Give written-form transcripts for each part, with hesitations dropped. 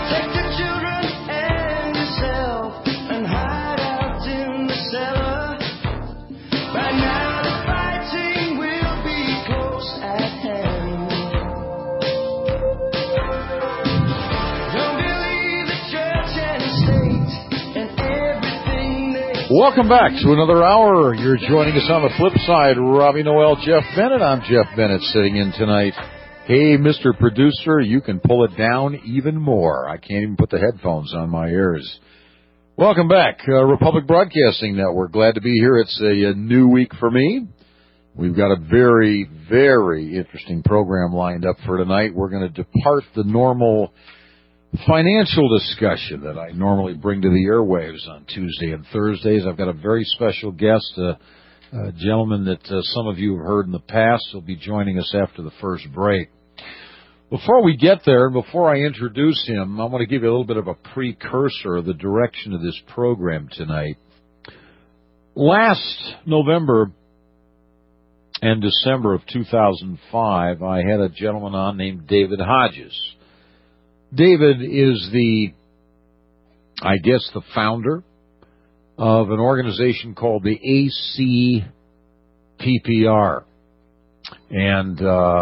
Take the children and yourself and hide out in the cellar. By now the fighting will be close at hand. Don't believe the church and state and everything they... Welcome back to another hour. You're joining us on the flip side. Robbie Noel, Jeff Bennett. I'm Jeff Bennett sitting in tonight. Hey, Mr. Producer, you can pull it down even more. I can't even put the headphones on my ears. Welcome back, Republic Broadcasting Network. Glad to be here. It's a new week for me. We've got a very, very interesting program lined up for tonight. We're going to depart the normal financial discussion that I normally bring to the airwaves on Tuesday and Thursdays. I've got a very special guest, a gentleman that some of you have heard in the past. He'll be joining us after the first break. Before we get there, and before I introduce him, I want to give you a little bit of a precursor of the direction of this program tonight. Last November and December of 2005, I had a gentleman on named David Hodges. David is the founder of an organization called the ACPPR. And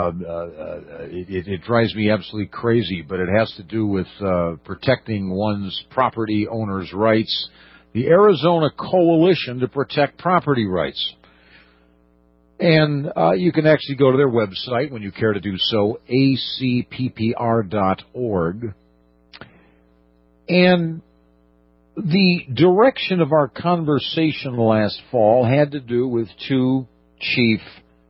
it drives me absolutely crazy, but it has to do with protecting one's property owners' rights. The Arizona Coalition to Protect Property Rights. And you can actually go to their website when you care to do so, acppr.org. And the direction of our conversation last fall had to do with two chief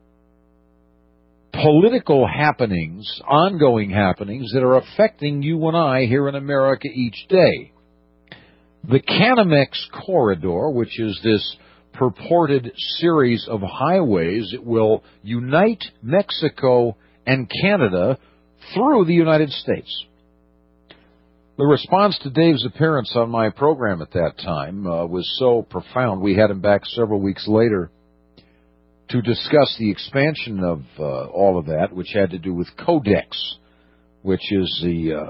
political happenings, ongoing happenings that are affecting you and I here in America each day. The Canamex Corridor, which is this purported series of highways that will unite Mexico and Canada through the United States. The response to Dave's appearance on my program at that time was so profound. We had him back several weeks later to discuss the expansion of all of that, which had to do with Codex, which is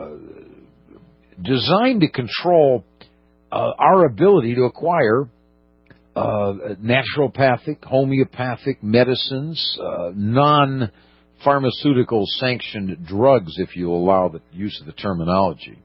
designed to control our ability to acquire naturopathic, homeopathic medicines, non-pharmaceutical sanctioned drugs, if you allow the use of the terminology.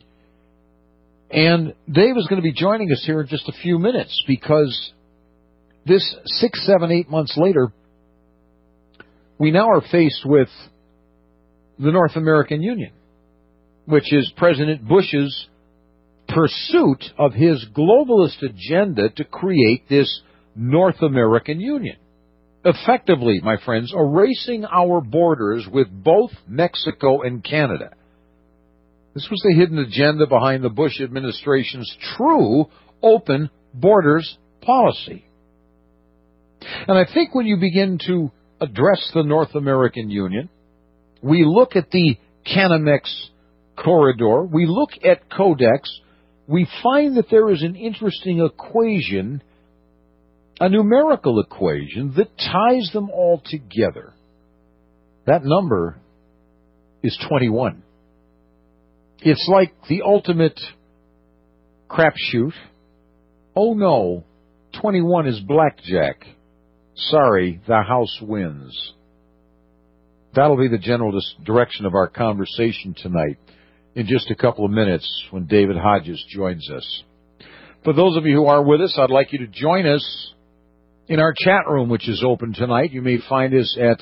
And Dave is going to be joining us here in just a few minutes because this 6, 7, 8 months later, we now are faced with the North American Union, which is President Bush's pursuit of his globalist agenda to create this North American Union. Effectively, my friends, erasing our borders with both Mexico and Canada. This was the hidden agenda behind the Bush administration's true open borders policy. And I think when you begin to address the North American Union, we look at the Canamex Corridor, we look at Codex, we find that there is an interesting equation, a numerical equation that ties them all together. That number is 21. It's like the ultimate crapshoot. Oh no, 21 is blackjack. Sorry, the house wins. That'll be the general direction of our conversation tonight in just a couple of minutes when David Hodges joins us. For those of you who are with us, I'd like you to join us in our chat room, which is open tonight. You may find us at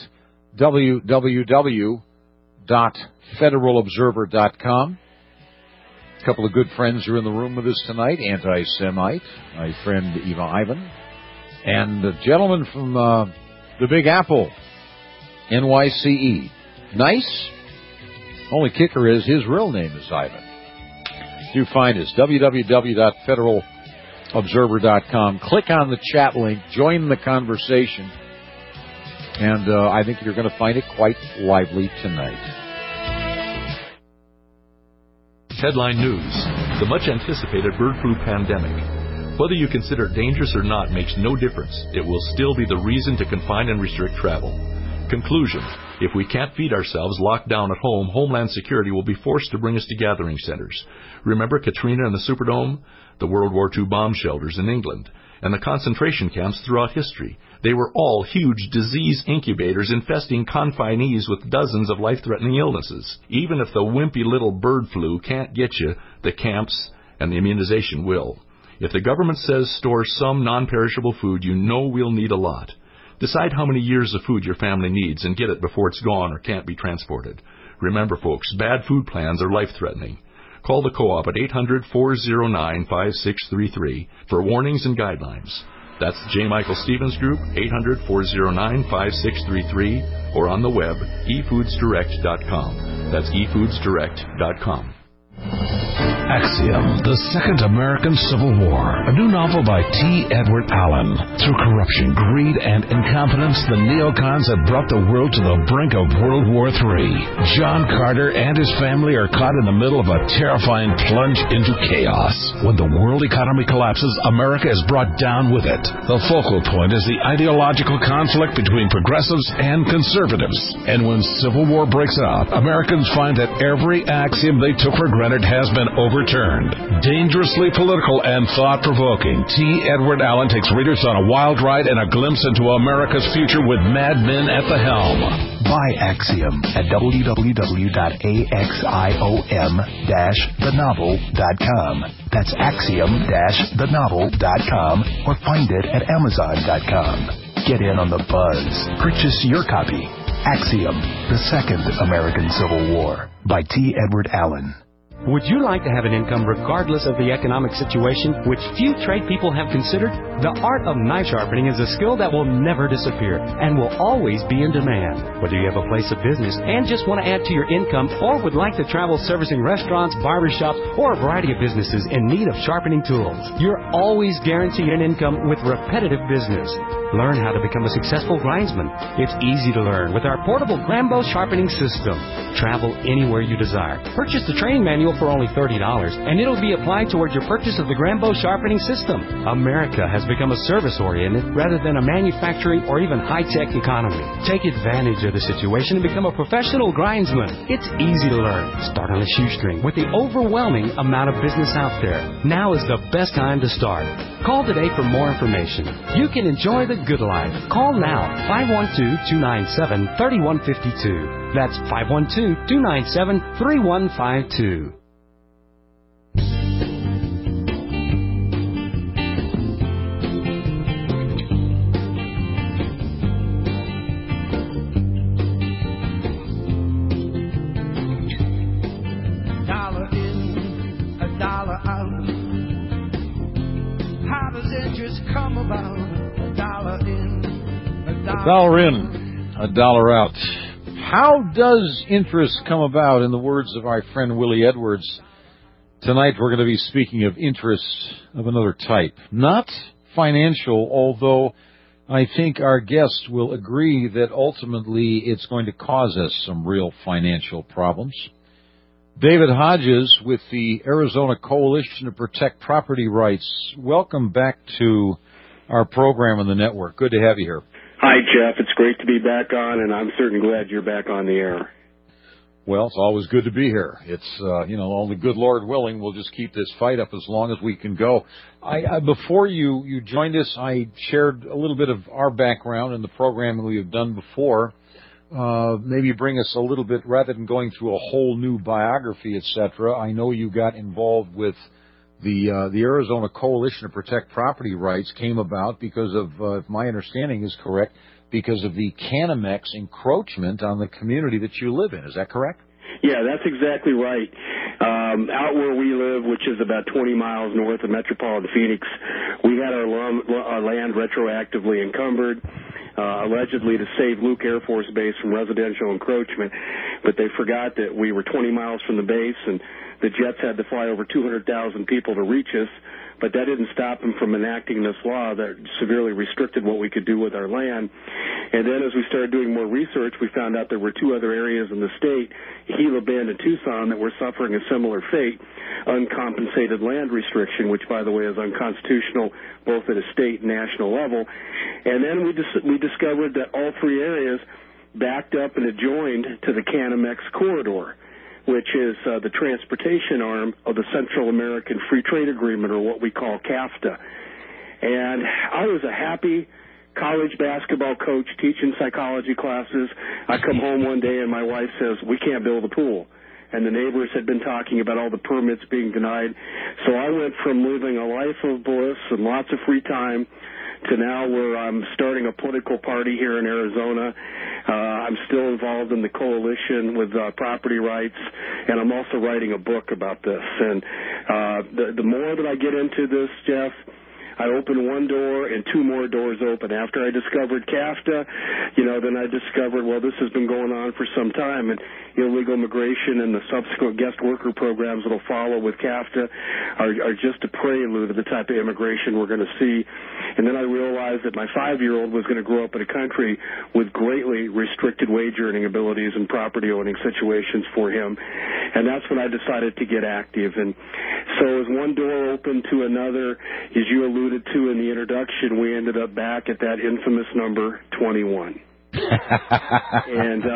www.federalobserver.com. A couple of good friends are in the room with us tonight. Anti-Semite, my friend Eva Ivan, and the gentleman from the Big Apple, NYCE. Nice? Only kicker is his real name is Ivan. Do find us, www.federalobserver.com. Click on the chat link, join the conversation, and I think you're going to find it quite lively tonight. Headline News. The much-anticipated bird flu pandemic. Whether you consider it dangerous or not makes no difference. It will still be the reason to confine and restrict travel. Conclusion. If we can't feed ourselves locked down at home, Homeland Security will be forced to bring us to gathering centers. Remember Katrina and the Superdome? The World War II bomb shelters in England, and the concentration camps throughout history. They were all huge disease incubators infesting confinees with dozens of life-threatening illnesses. Even if the wimpy little bird flu can't get you, the camps and the immunization will. If the government says store some non-perishable food, you know we'll need a lot. Decide how many years of food your family needs and get it before it's gone or can't be transported. Remember, folks, bad food plans are life-threatening. Call the Co-op at 800-409-5633 for warnings and guidelines. That's J. Michael Stevens Group, 800-409-5633, or on the web, efoodsdirect.com. That's efoodsdirect.com. Axiom, the Second American Civil War, a new novel by T. Edward Allen. Through corruption, greed, and incompetence, the neocons have brought the world to the brink of World War III. John Carter and his family are caught in the middle of a terrifying plunge into chaos. When the world economy collapses, America is brought down with it. The focal point is the ideological conflict between progressives and conservatives. And when civil war breaks out, Americans find that every axiom they took for granted has been overturned. Dangerously political and thought-provoking, T. Edward Allen takes readers on a wild ride and a glimpse into America's future with mad men at the helm. Buy Axiom at www.axiom-thenovel.com. That's axiom-thenovel.com, or find it at amazon.com. Get in on the buzz. Purchase your copy. Axiom, the Second American Civil War, by T. Edward Allen. Would you like to have an income regardless of the economic situation, which few trade people have considered? The art of knife sharpening is a skill that will never disappear and will always be in demand. Whether you have a place of business and just want to add to your income, or would like to travel servicing restaurants, barbershops, or a variety of businesses in need of sharpening tools, you're always guaranteed an income with repetitive business. Learn how to become a successful grindsman. It's easy to learn with our portable Grambo sharpening system. Travel anywhere you desire. Purchase the training manual for only $30, and it'll be applied towards your purchase of the Grambo sharpening system. America has become a service-oriented rather than a manufacturing or even high-tech economy. Take advantage of the situation and become a professional grindsman. It's easy to learn. Start on a shoestring with the overwhelming amount of business out there. Now is the best time to start. Call today for more information. You can enjoy the good life. Call now, 512-297-3152. That's 512-297-3152. $1 in, $1 out. How does interest come about? $1 in, $1 in, $1 out. How does interest come about, in the words of our friend Willie Edwards? Tonight we're going to be speaking of interest of another type. Not financial, although I think our guest will agree that ultimately it's going to cause us some real financial problems. David Hodges with the Arizona Coalition to Protect Property Rights. Welcome back to our program on the network. Good to have you here. Hi, Jeff. It's great to be back on, and I'm certainly glad you're back on the air. Well, it's always good to be here. It's, only good Lord willing, we'll just keep this fight up as long as we can go. Before you joined us, I shared a little bit of our background in the program we have done before. Maybe bring us a little bit, rather than going through a whole new biography, etc. I know you got involved with the Arizona Coalition to Protect Property Rights came about because of, if my understanding is correct, because of the Canamex encroachment on the community that you live in. Is that correct? Yeah, that's exactly right. Out where we live, which is about 20 miles north of metropolitan Phoenix, we had our land retroactively encumbered, allegedly to save Luke Air Force Base from residential encroachment, but they forgot that we were 20 miles from the base, and the jets had to fly over 200,000 people to reach us, but that didn't stop them from enacting this law that severely restricted what we could do with our land. And then as we started doing more research, we found out there were two other areas in the state, Gila Bend and Tucson, that were suffering a similar fate, uncompensated land restriction, which, by the way, is unconstitutional both at a state and national level. And then we discovered that all three areas backed up and adjoined to the Canamex Corridor, which is the transportation arm of the Central American Free Trade Agreement, or what we call CAFTA. And I was a happy college basketball coach teaching psychology classes. I come home one day and my wife says, we can't build a pool. And the neighbors had been talking about all the permits being denied. So I went from living a life of bliss and lots of free time to now where I'm starting a political party here in Arizona. I'm still involved in the coalition with property rights, and I'm also writing a book about this. And the more that I get into this, Jeff, I open one door and two more doors open. After I discovered CAFTA, then I discovered, well, this has been going on for some time, and illegal immigration and the subsequent guest worker programs that will follow with CAFTA are just a prelude to the type of immigration we're going to see. And then I realized that my 5-year-old was going to grow up in a country with greatly restricted wage earning abilities and property owning situations for him. And that's when I decided to get active. And so as one door opened to another, as you alluded to in the introduction, we ended up back at that infamous number 21. And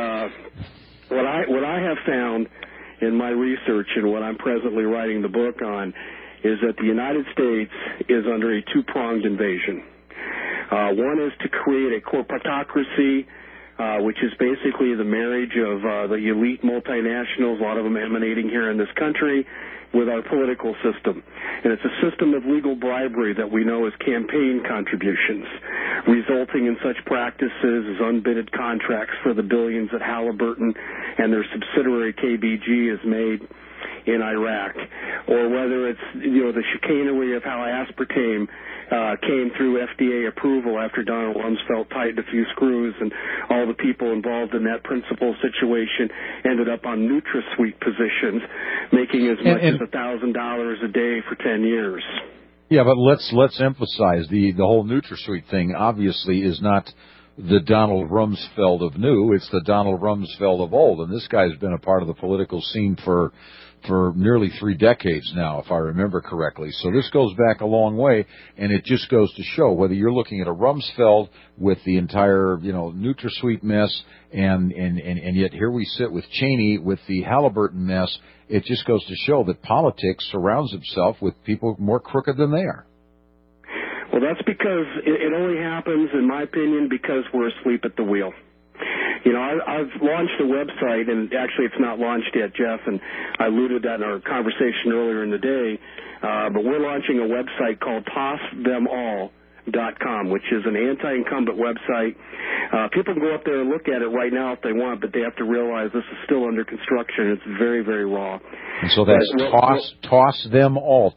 what I have found in my research and what I'm presently writing the book on is that the United States is under a two-pronged invasion. One is to create a corporatocracy, which is basically the marriage of the elite multinationals, a lot of them emanating here in this country, with our political system. And it's a system of legal bribery that we know as campaign contributions, resulting in such practices as unbidded contracts for the billions that Halliburton and their subsidiary KBG has made in Iraq, or whether it's the chicanery of how aspartame came through FDA approval after Donald Rumsfeld tightened a few screws, and all the people involved in that principal situation ended up on NutraSweet positions, making as much as $1,000 a day for 10 years. Yeah, but let's emphasize the whole NutraSweet thing. Obviously, is not the Donald Rumsfeld of new; it's the Donald Rumsfeld of old, and this guy's been a part of the political scene for nearly 3 decades now, if I remember correctly. So this goes back a long way, and it just goes to show whether you're looking at a Rumsfeld with the entire, NutraSweet mess, and yet here we sit with Cheney with the Halliburton mess. It just goes to show that politics surrounds itself with people more crooked than they are. Well, that's because it only happens, in my opinion, because we're asleep at the wheel. I've launched a website, and actually it's not launched yet, Jeff, and I alluded that in our conversation earlier in the day, but we're launching a website called TossThemAll.com, which is an anti-incumbent website. People can go up there and look at it right now if they want, but they have to realize this is still under construction. It's very, very raw. And so that's Toss Them All,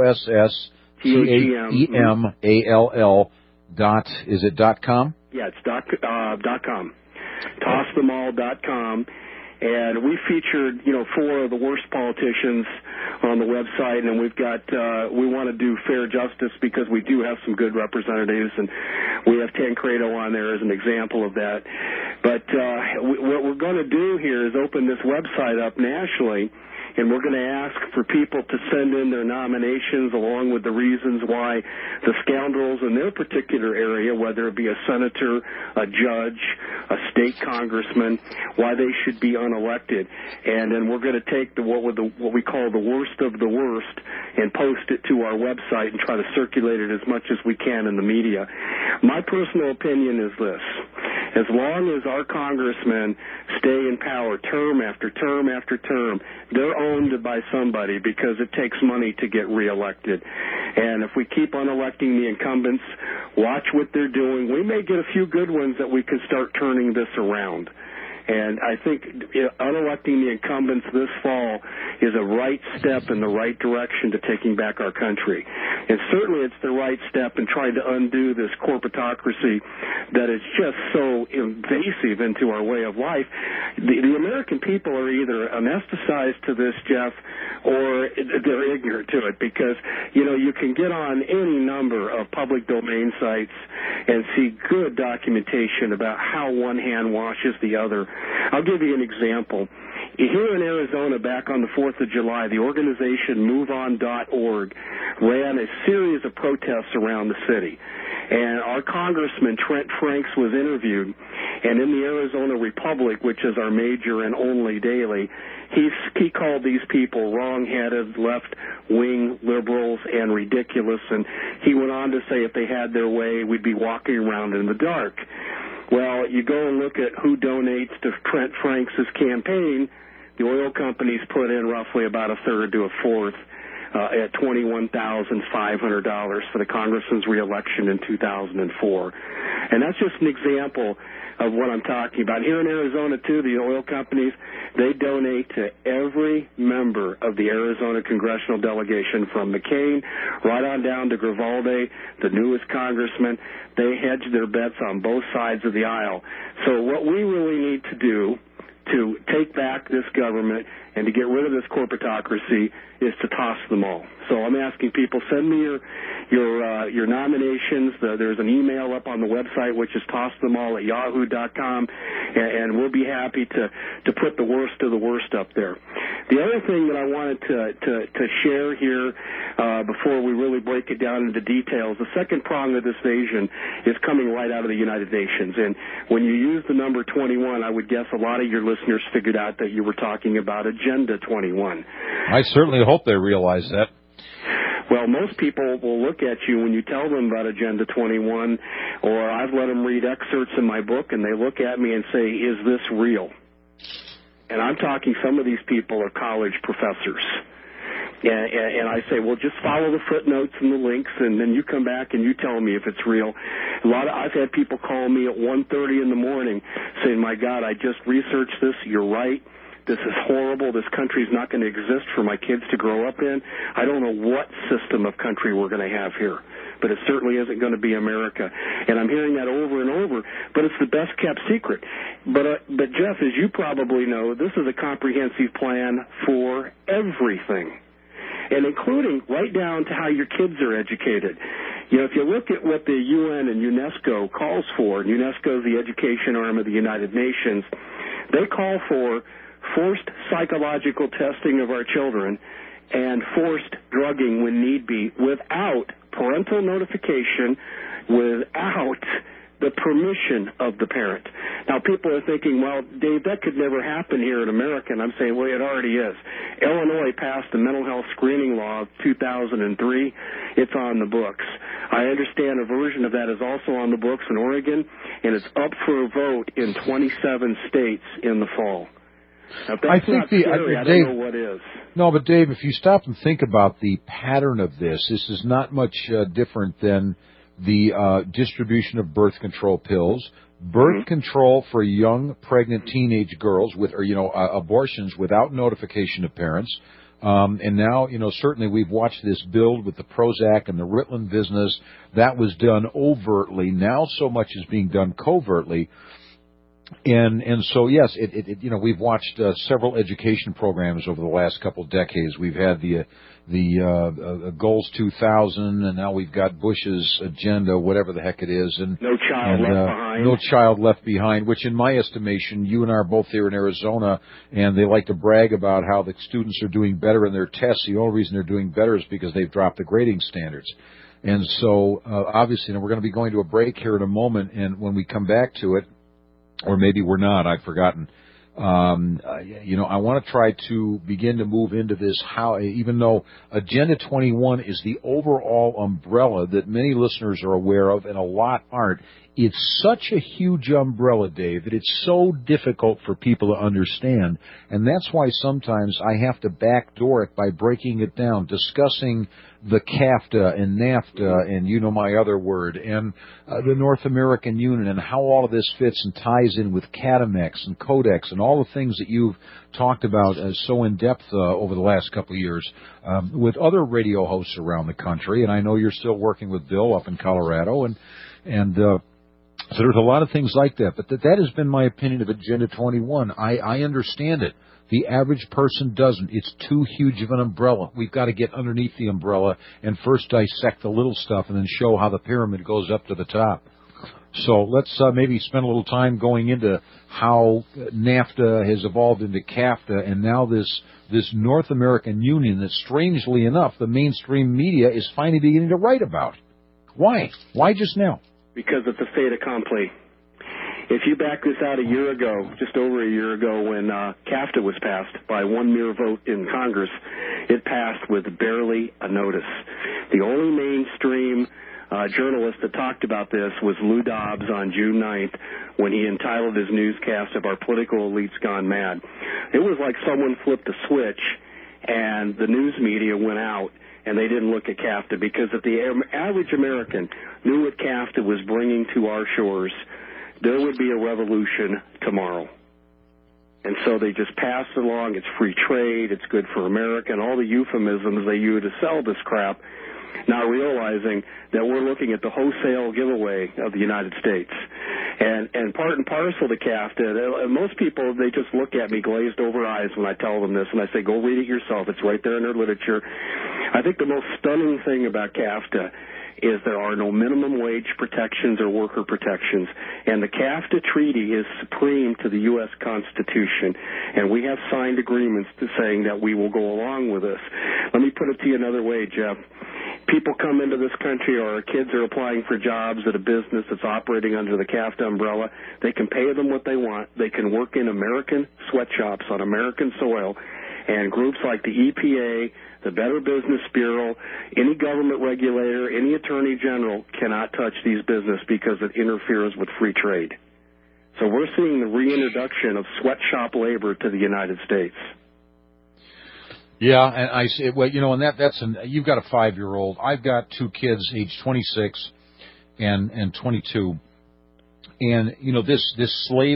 TOSSTHEMALL is it .com? Yeah, it's .com. TossThemAll.com. And we featured, 4 of the worst politicians on the website, and we've got, we want to do fair justice because we do have some good representatives, and we have Tancredo on there as an example of that. But what we're going to do here is open this website up nationally, and we're going to ask for people to send in their nominations along with the reasons why the scoundrels in their particular area, whether it be a senator, a judge, a state congressman, why they should be unelected. And then we're going to take what we call the worst of the worst and post it to our website and try to circulate it as much as we can in the media. My personal opinion is this. As long as our congressmen stay in power term after term after term, they're owned by somebody because it takes money to get reelected. And if we keep unelecting the incumbents, watch what they're doing. We may get a few good ones that we can start turning this around. And I think unelecting the incumbents this fall is a right step in the right direction to taking back our country. And certainly it's the right step in trying to undo this corporatocracy that is just so invasive into our way of life. The American people are either anesthetized to this, Jeff, or they're ignorant to it because, you can get on any number of public domain sites and see good documentation about how one hand washes the other. I'll give you an example. Here in Arizona, back on the 4th of July, the organization MoveOn.org ran a series of protests around the city. And our Congressman, Trent Franks, was interviewed, and in the Arizona Republic, which is our major and only daily, he called these people wrong-headed, left-wing liberals and ridiculous, and he went on to say if they had their way, we'd be walking around in the dark. Well, you go and look at who donates to Trent Franks' campaign. The oil companies put in roughly about a third to a fourth at $21,500 for the congressman's reelection in 2004. And that's just an example of what I'm talking about. Here in Arizona, too, the oil companies, they donate to every member of the Arizona congressional delegation, from McCain right on down to Grivalde, the newest congressman. They hedge their bets on both sides of the aisle. So what we really need to do to take back this government and to get rid of this corporatocracy is to toss them all. So I'm asking people, send me your nominations. There's an email up on the website, which is tossthemall@yahoo.com, and we'll be happy to put the worst of the worst up there. The other thing that I wanted to share here before we really break it down into details, the second prong of this vision is coming right out of the United Nations. And when you use the number 21, I would guess a lot of your listeners figured out that you were talking about Agenda 21. I certainly hope they realize that. Well, most people will look at you when you tell them about Agenda 21, or I've let them read excerpts in my book, and they look at me and say, is this real? And I'm talking, some of these people are college professors. And I say, well, just follow the footnotes and the links, and then you come back and you tell me if it's real. I've had people call me at 1:30 in the morning saying, my God, I just researched this. You're right. This is horrible. This country's not going to exist for my kids to grow up in. I don't know what system of country we're going to have here, but it certainly isn't going to be America. And I'm hearing that over and over, but it's the best kept secret. But Jeff, as you probably know, this is a comprehensive plan for everything, and including right down to how your kids are educated. You know, if you look at what the UN and UNESCO calls for, and UNESCO is the education arm of the United Nations, they call for forced psychological testing of our children and forced drugging when need be, without parental notification, without the permission of the parent. Now, people are thinking, well, Dave, that could never happen here in America. And I'm saying, well, it already is. Illinois passed the mental health screening law of 2003. It's on the books. I understand a version of that is also on the books in Oregon, and it's up for a vote in 27 states in the fall. Now, if that's not scary, I don't know what is. No, but Dave, if you stop and think about the pattern of this is not much different than the distribution of birth control pills, birth control for young, pregnant teenage girls with, abortions without notification of parents. And now, certainly we've watched this build with the Prozac and the Ritalin business. That was done overtly. Now so much is being done covertly. And so, yes, we've watched several education programs over the last couple of decades. We've had the Goals 2000, and now we've got Bush's agenda, whatever the heck it is. And No Child Left Behind. No Child Left Behind, which in my estimation, you and I are both here in Arizona, and they like to brag about how the students are doing better in their tests. The only reason they're doing better is because they've dropped the grading standards. And so, obviously, we're going to be going to a break here in a moment, and when we come back to it, or maybe we're not, I've forgotten. I want to try to begin to move into this, how, even though Agenda 21 is the overall umbrella that many listeners are aware of and a lot aren't, it's such a huge umbrella, Dave, that it's so difficult for people to understand. And that's why sometimes I have to backdoor it by breaking it down, discussing the CAFTA and NAFTA and my other word, and the North American Union, and how all of this fits and ties in with Catamex and Codex and all the things that you've talked about so in depth over the last couple of years with other radio hosts around the country. And I know you're still working with Bill up in Colorado, and so there's a lot of things like that. But that has been my opinion of Agenda 21. I understand it. The average person doesn't. It's too huge of an umbrella. We've got to get underneath the umbrella and first dissect the little stuff and then show how the pyramid goes up to the top. So let's maybe spend a little time going into how NAFTA has evolved into CAFTA, and now this North American Union that, strangely enough, the mainstream media is finally beginning to write about. Why? Why just now? Because it's a fait accompli. If you back this out a year ago, just over a year ago, when CAFTA was passed by one mere vote in Congress, it passed with barely a notice. The only mainstream journalist that talked about this was Lou Dobbs on June 9th when he entitled his newscast of "Our Political Elites Gone Mad." It was like someone flipped a switch and the news media went out and they didn't look at CAFTA, because if the average American knew what CAFTA was bringing to our shores, there would be a revolution tomorrow. And so they just passed it along. It's free trade. It's good for America, and all the euphemisms they use to sell this crap, not realizing that we're looking at the wholesale giveaway of the United States. And part and parcel to CAFTA, most people, they just look at me glazed over eyes when I tell them this, and I say, go read it yourself. It's right there in their literature. I think the most stunning thing about CAFTA is there are no minimum wage protections or worker protections. And the CAFTA treaty is supreme to the U.S. Constitution. And we have signed agreements to saying that we will go along with this. Let me put it to you another way, Jeff. People come into this country, or our kids are applying for jobs at a business that's operating under the CAFTA umbrella. They can pay them what they want. They can work in American sweatshops on American soil. And groups like the EPA, the Better Business Bureau, any government regulator, any attorney general cannot touch these businesses because it interferes with free trade. So we're seeing the reintroduction of sweatshop labor to the United States. Yeah, and I say, well, you know, and you've got a 5-year-old. I've got 2 kids, age 26 and 22. And, you know, this slave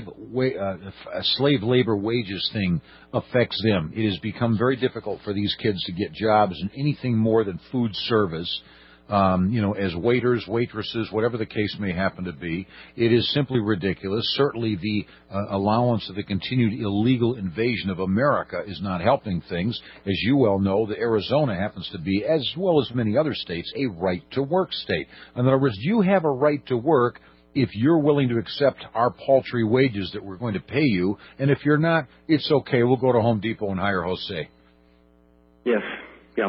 labor wages thing affects them. It has become very difficult for these kids to get jobs in anything more than food service, you know, as waiters, waitresses, whatever the case may happen to be. It is simply ridiculous. Certainly the allowance of the continued illegal invasion of America is not helping things. As you well know, the Arizona happens to be, as well as many other states, a right-to-work state. In other words, you have a right to work if you're willing to accept our paltry wages that we're going to pay you, and if you're not, it's okay. We'll go to Home Depot and hire Jose. Yes, yeah.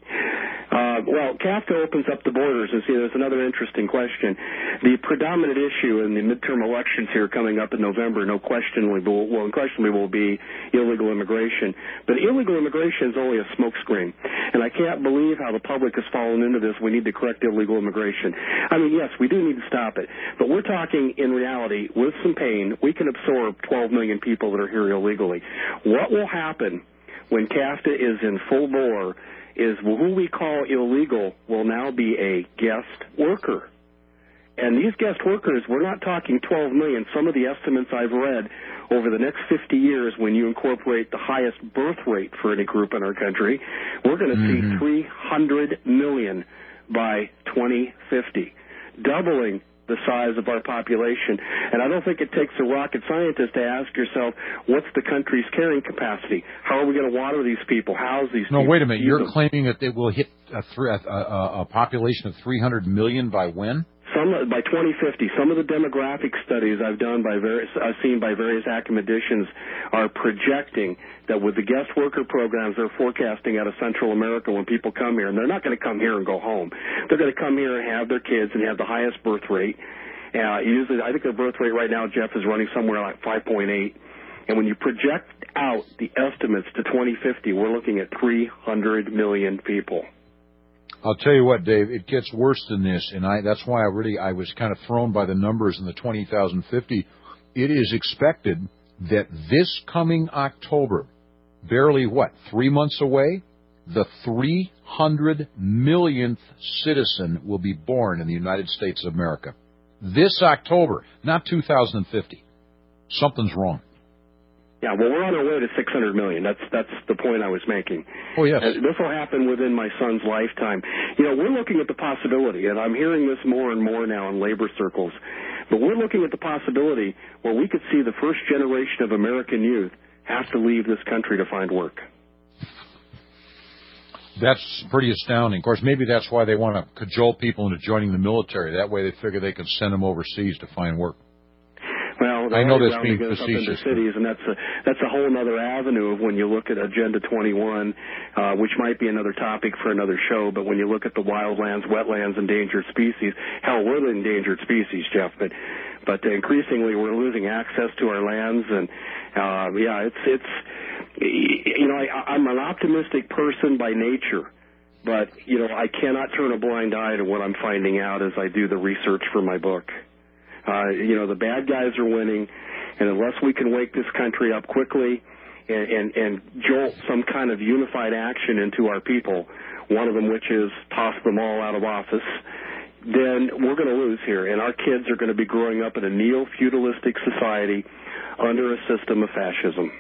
Well, CAFTA opens up the borders, and see, there's another interesting question. The predominant issue in the midterm elections here coming up in November, unquestionably will be illegal immigration. But illegal immigration is only a smokescreen, and I can't believe how the public has fallen into this. We need to correct illegal immigration. I mean, yes, we do need to stop it, but we're talking in reality, with some pain, we can absorb 12 million people that are here illegally. What will happen when CAFTA is in full bore is who we call illegal will now be a guest worker. And these guest workers, we're not talking 12 million. Some of the estimates I've read over the next 50 years, when you incorporate the highest birth rate for any group in our country, we're going to see 300 million by 2050, doubling the size of our population. And I don't think it takes a rocket scientist to ask yourself, what's the country's carrying capacity? How are we going to water these people, house these people? No, wait a minute. You're claiming that they will hit a population of 300 million by when? By 2050. Some of the demographic studies I've seen by various academicians are projecting that with the guest worker programs they're forecasting out of Central America, when people come here, and they're not going to come here and go home. They're going to come here and have their kids and have the highest birth rate. Usually, I think their birth rate right now, Jeff, is running somewhere like 5.8. And when you project out the estimates to 2050, we're looking at 300 million people. I'll tell you what, Dave, it gets worse than this, and that's why I was kind of thrown by the numbers in the 20,050. It is expected that this coming October, barely 3 months away, the 300 millionth citizen will be born in the United States of America. This October, not 2050. Something's wrong. Yeah, well, we're on our way to 600 million. That's the point I was making. Oh, yes. This will happen within my son's lifetime. You know, we're looking at the possibility, and I'm hearing this more and more now in labor circles, but we're looking at the possibility where we could see the first generation of American youth have to leave this country to find work. That's pretty astounding. Of course, maybe that's why they want to cajole people into joining the military. That way they figure they can send them overseas to find work. Well, I know that's rounding being us up into facetious. cities, and that's a whole other avenue of when you look at Agenda 21, which might be another topic for another show. But when you look at the wildlands, wetlands, endangered species, hell, we're the endangered species, Jeff. But increasingly we're losing access to our lands, and it's I'm an optimistic person by nature. But, I cannot turn a blind eye to what I'm finding out as I do the research for my book. The bad guys are winning, and unless we can wake this country up quickly and jolt some kind of unified action into our people, one of them which is toss them all out of office, then we're going to lose here. And our kids are going to be growing up in a neo-feudalistic society under a system of fascism.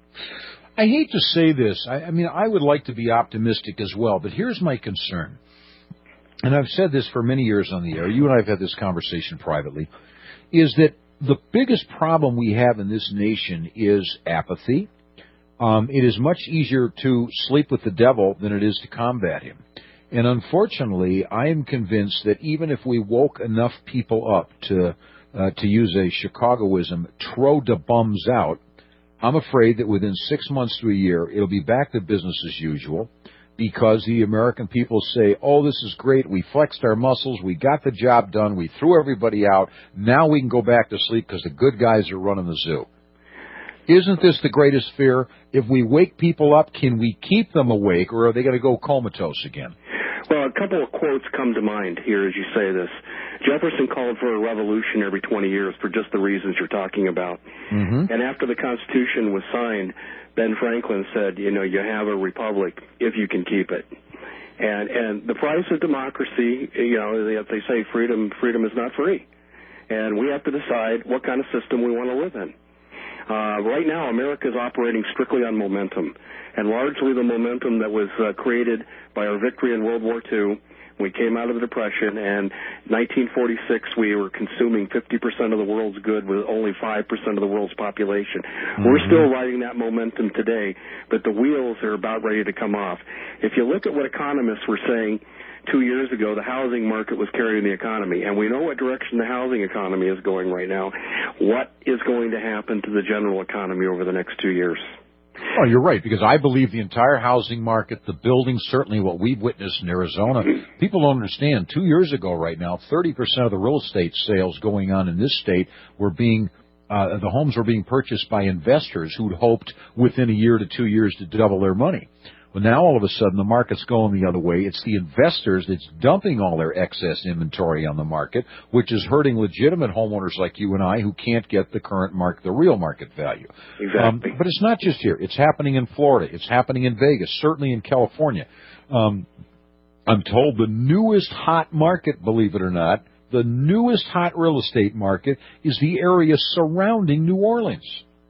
I hate to say this. I mean, I would like to be optimistic as well, but here's my concern. And I've said this for many years on the air. You and I have had this conversation privately, is that the biggest problem we have in this nation is apathy. It is much easier to sleep with the devil than it is to combat him. And unfortunately, I am convinced that even if we woke enough people up to use a Chicagoism, throw the bums out, I'm afraid that within 6 months to a year, it'll be back to business as usual, because the American people say, oh, this is great, we flexed our muscles, we got the job done, we threw everybody out, now we can go back to sleep because the good guys are running the zoo. Isn't this the greatest fear? If we wake people up, can we keep them awake, or are they going to go comatose again? Well, a couple of quotes come to mind here as you say this. Jefferson called for a revolution every 20 years for just the reasons you're talking about. Mm-hmm. And after the Constitution was signed, Ben Franklin said, you have a republic if you can keep it. And the price of democracy, they say freedom is not free. And we have to decide what kind of system we want to live in. Right now, America is operating strictly on momentum, and largely the momentum that was created by our victory in World War II. We came out of the Depression, and 1946 we were consuming 50% of the world's good with only 5% of the world's population. Mm-hmm. We're still riding that momentum today, but the wheels are about ready to come off. If you look at what economists were saying 2 years ago, the housing market was carrying the economy, and we know what direction the housing economy is going right now. What is going to happen to the general economy over the next 2 years? Oh, you're right, because I believe the entire housing market, the building, certainly what we've witnessed in Arizona, people don't understand. 2 years ago right now, 30% of the real estate sales going on in this state were the homes were being purchased by investors who'd hoped within a year to 2 years to double their money. Well, now all of a sudden the market's going the other way. It's the investors that's dumping all their excess inventory on the market, which is hurting legitimate homeowners like you and I who can't get the current the real market value. Exactly. But it's not just here. It's happening in Florida. It's happening in Vegas, certainly in California. I'm told the newest hot market, believe it or not, the newest hot real estate market is the area surrounding New Orleans.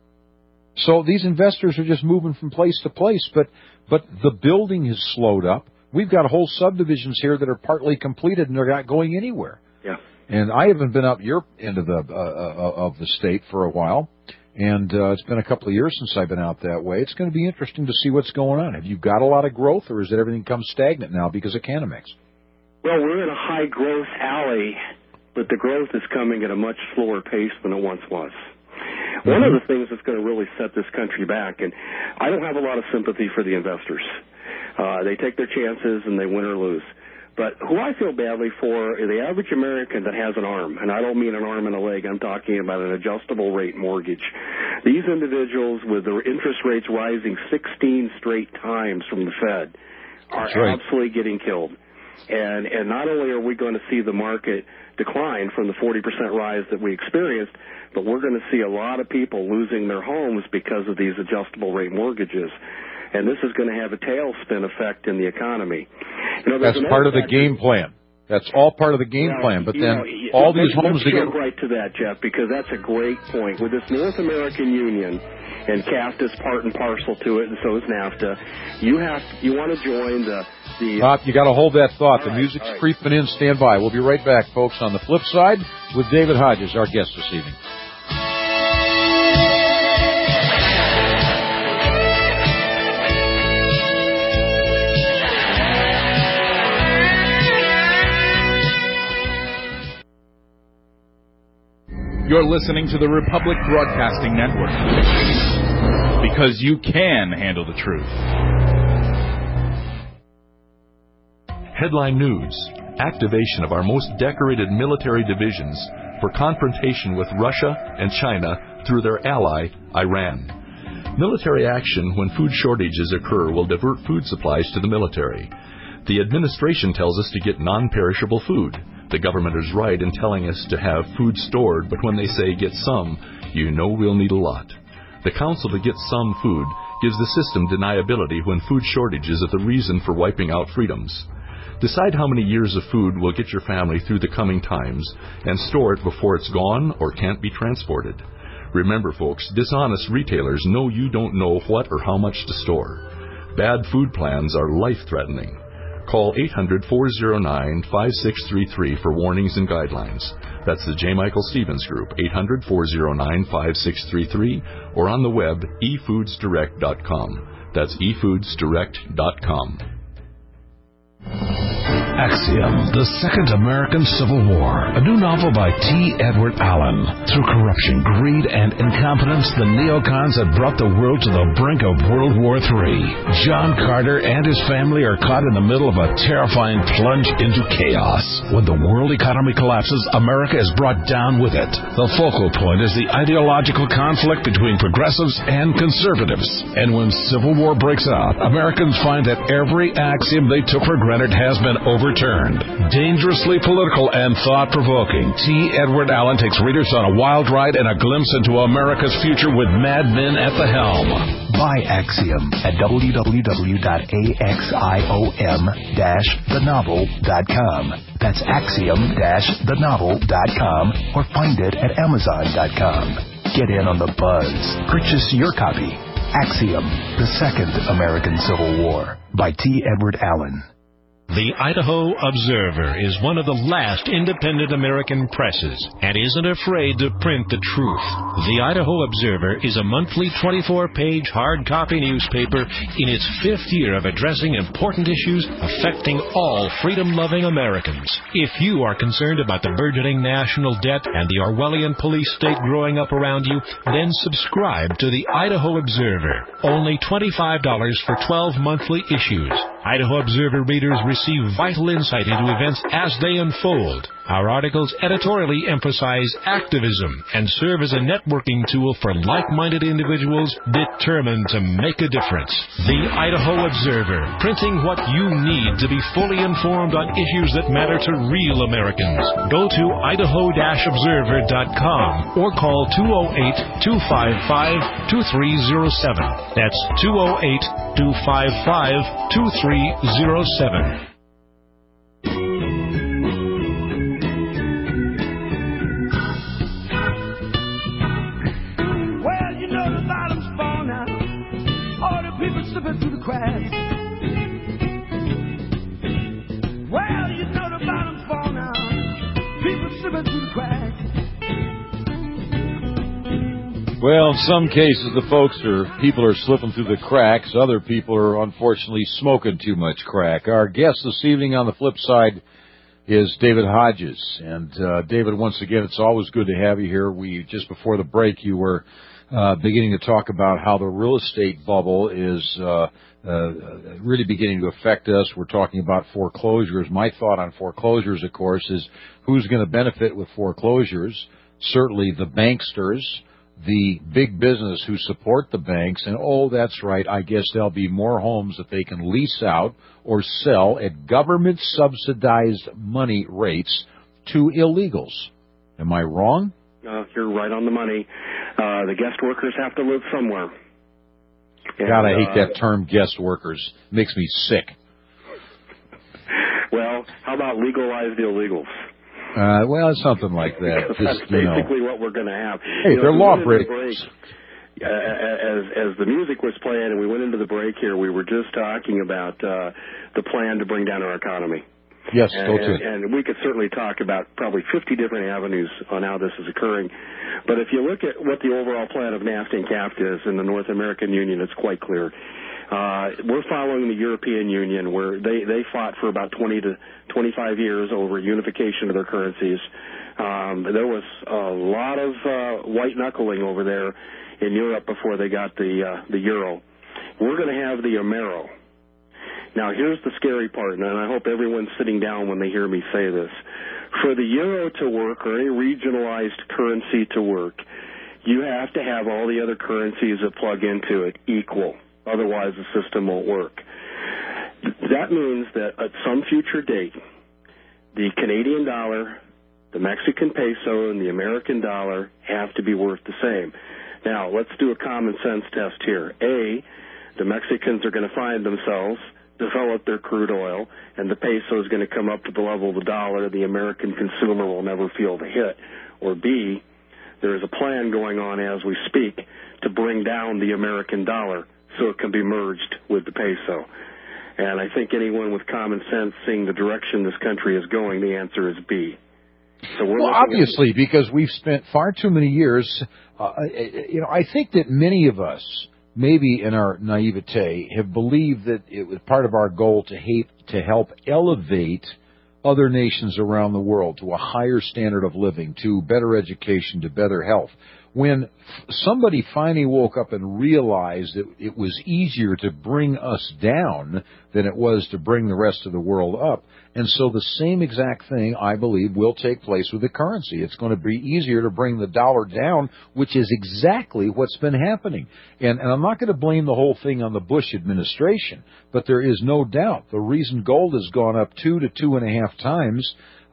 So these investors are just moving from place to place, but the building has slowed up. We've got whole subdivisions here that are partly completed and they're not going anywhere. Yeah. And I haven't been up your end of the state for a while, and it's been a couple of years since I've been out that way. It's going to be interesting to see what's going on. Have you got a lot of growth, or is it everything come stagnant now because of Canamex? Well, we're in a high growth alley, but the growth is coming at a much slower pace than it once was. One of the things that's going to really set this country back, and I don't have a lot of sympathy for the investors. They take their chances and they win or lose. But who I feel badly for is the average American that has an arm, and I don't mean an arm and a leg. I'm talking about an adjustable rate mortgage. These individuals, with their interest rates rising 16 straight times from the Fed, are absolutely getting killed. And not only are we going to see the market decline from the 40% rise that we experienced, but we're going to see a lot of people losing their homes because of these adjustable rate mortgages. And this is going to have a tailspin effect in the economy. That's part of the game plan. That's all part of the game plan. But then all these homes... Let's jump right to that, Jeff, because that's a great point. With this North American Union, and CAFTA's part and parcel to it, and so is NAFTA, you want to join the you got to hold that thought. The music's creeping in. Stand by. We'll be right back, folks, on the flip side with David Hodges, our guest this evening. You're listening to the Republic Broadcasting Network. Because you can handle the truth. Headline News. Activation of our most decorated military divisions for confrontation with Russia and China through their ally, Iran. Military action when food shortages occur will divert food supplies to the military. The administration tells us to get non-perishable food. The government is right in telling us to have food stored, but when they say get some, you know we'll need a lot. The counsel to get some food gives the system deniability when food shortages are the reason for wiping out freedoms. Decide how many years of food will get your family through the coming times and store it before it's gone or can't be transported. Remember, folks, dishonest retailers know you don't know what or how much to store. Bad food plans are life-threatening. Call 800-409-5633 for warnings and guidelines. That's the J. Michael Stevens Group, 800-409-5633, or on the web, efoodsdirect.com. That's efoodsdirect.com. Axiom, The Second American Civil War, a new novel by T. Edward Allen. Through corruption, greed, and incompetence, the neocons have brought the world to the brink of World War III. John Carter and his family are caught in the middle of a terrifying plunge into chaos. When the world economy collapses, America is brought down with it. The focal point is the ideological conflict between progressives and conservatives. And when civil war breaks out, Americans find that every axiom they took for granted has been overturned. Dangerously political and thought-provoking, T. Edward Allen takes readers on a wild ride and a glimpse into America's future with mad men at the helm. Buy Axiom at www.axiom-thenovel.com. That's axiom-thenovel.com or find it at amazon.com. Get in on the buzz. Purchase your copy. Axiom, The Second American Civil War by T. Edward Allen. The Idaho Observer is one of the last independent American presses and isn't afraid to print the truth. The Idaho Observer is a monthly 24-page hard copy newspaper in its 5th year of addressing important issues affecting all freedom-loving Americans. If you are concerned about the burgeoning national debt and the Orwellian police state growing up around you, then subscribe to the Idaho Observer. Only $25 for 12 monthly issues. Idaho Observer readers receive vital insight into events as they unfold. Our articles editorially emphasize activism and serve as a networking tool for like-minded individuals determined to make a difference. The Idaho Observer, printing what you need to be fully informed on issues that matter to real Americans. Go to idaho-observer.com or call 208-255-2307. That's 208-255-2307. Slipping through the cracks. Well, you know the bottom's falling out. People slipping through the cracks. Well, in some cases, people are slipping through the cracks. Other people are unfortunately smoking too much crack. Our guest this evening on the flip side is David Hodges. And David, once again, it's always good to have you here. Just before the break, you were beginning to talk about how the real estate bubble is really beginning to affect us. We're talking about foreclosures. My thought on foreclosures, of course, is who's going to benefit with foreclosures? Certainly the banksters, the big business who support the banks, and that's right, I guess there'll be more homes that they can lease out or sell at government-subsidized money rates to illegals. Am I wrong? You're right on the money. The guest workers have to live somewhere. And, God, I hate that term, guest workers. It makes me sick. Well, how about legalized illegals? Well, something like that. That's basically what we're going to have. Hey, they're lawbreakers. As the music was playing and we went into the break here, we were just talking about the plan to bring down our economy. Yes, and we could certainly talk about probably 50 different avenues on how this is occurring. But if you look at what the overall plan of NAFTA and CAFTA is in the North American Union, it's quite clear. We're following the European Union, where they fought for about 20 to 25 years over unification of their currencies. There was a lot of white knuckling over there in Europe before they got the euro. We're going to have the Amero. Now, here's the scary part, and I hope everyone's sitting down when they hear me say this. For the euro to work, or any regionalized currency to work, you have to have all the other currencies that plug into it equal. Otherwise, the system won't work. That means that at some future date, the Canadian dollar, the Mexican peso, and the American dollar have to be worth the same. Now, let's do a common sense test here. A, the Mexicans are going to find themselves, develop their crude oil, and the peso is going to come up to the level of the dollar. The American consumer will never feel the hit. Or B, there is a plan going on as we speak to bring down the American dollar so it can be merged with the peso. And I think anyone with common sense seeing the direction this country is going, the answer is B. So we're obviously, because we've spent far too many years, I think that many of us, maybe in our naivete, have believed that it was part of our goal to help elevate other nations around the world to a higher standard of living, to better education, to better health. When somebody finally woke up and realized that it was easier to bring us down than it was to bring the rest of the world up. And so the same exact thing, I believe, will take place with the currency. It's going to be easier to bring the dollar down, which is exactly what's been happening. And I'm not going to blame the whole thing on the Bush administration, but there is no doubt the reason gold has gone up 2 to 2.5 times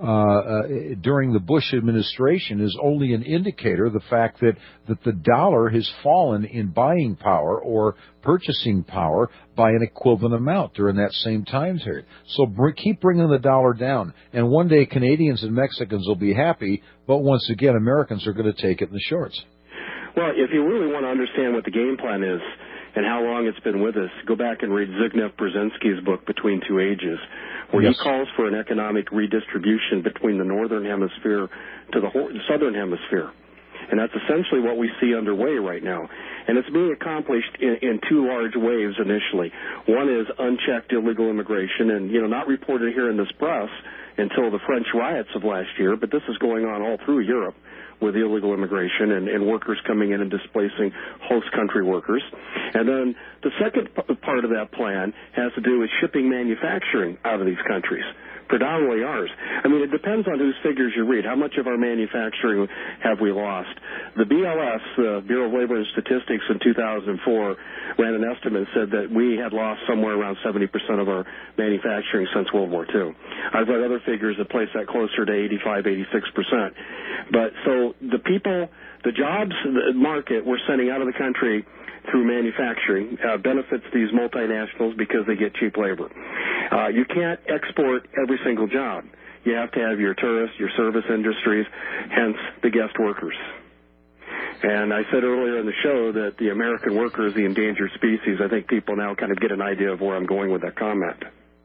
during the Bush administration is only an indicator of the fact that the dollar has fallen in buying power or purchasing power by an equivalent amount during that same time period. So keep bringing the dollar down, and one day Canadians and Mexicans will be happy, but once again Americans are going to take it in the shorts. Well, if you really want to understand what the game plan is and how long it's been with us, go back and read Zbigniew Brzezinski's book, Between Two Ages, where he calls for an economic redistribution between the northern hemisphere to the southern hemisphere. And that's essentially what we see underway right now. And it's being accomplished in two large waves initially. One is unchecked illegal immigration, and, not reported here in this press until the French riots of last year, but this is going on all through Europe with illegal immigration and workers coming in and displacing host country workers. And then the second part of that plan has to do with shipping manufacturing out of these countries, predominantly ours. I mean, it depends on whose figures you read. How much of our manufacturing have we lost? The BLS, the Bureau of Labor and Statistics, in 2004 ran an estimate and said that we had lost somewhere around 70% of our manufacturing since World War II. I've read other figures that place that closer to 85, 86%. But so the people, the jobs, the market we're sending out of the country through manufacturing benefits these multinationals because they get cheap labor. You can't export every single job. You have to have your tourist, your service industries, hence the guest workers. And I said earlier in the show that the American worker is the endangered species. I think people now kind of get an idea of where I'm going with that comment.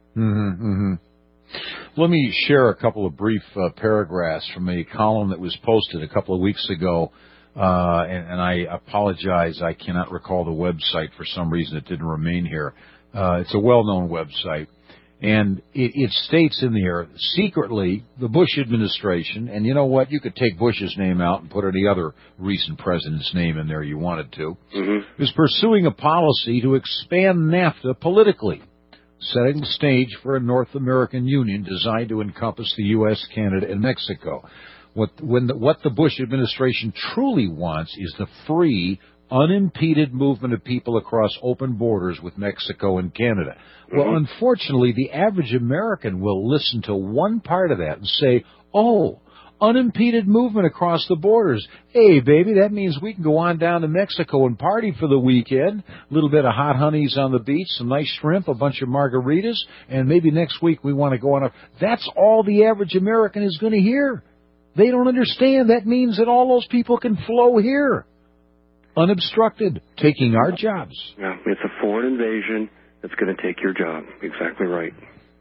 Let me share a couple of brief paragraphs from a column that was posted a couple of weeks ago. And I apologize, I cannot recall the website. For some reason it didn't remain here. It's a well-known website. And it states in there, secretly, the Bush administration, and you know what, you could take Bush's name out and put any other recent president's name in there you wanted to, is pursuing a policy to expand NAFTA politically, setting the stage for a North American Union designed to encompass the U.S., Canada, and Mexico. What the Bush administration truly wants is the free, unimpeded movement of people across open borders with Mexico and Canada. Well, unfortunately, the average American will listen to one part of that and say, oh, unimpeded movement across the borders. Hey, baby, that means we can go on down to Mexico and party for the weekend. A little bit of hot honeys on the beach, some nice shrimp, a bunch of margaritas, and maybe next week we want to go on a... That's all the average American is going to hear. They don't understand. That means that all those people can flow here, unobstructed, taking our jobs. Yeah, it's a foreign invasion that's going to take your job. Exactly right.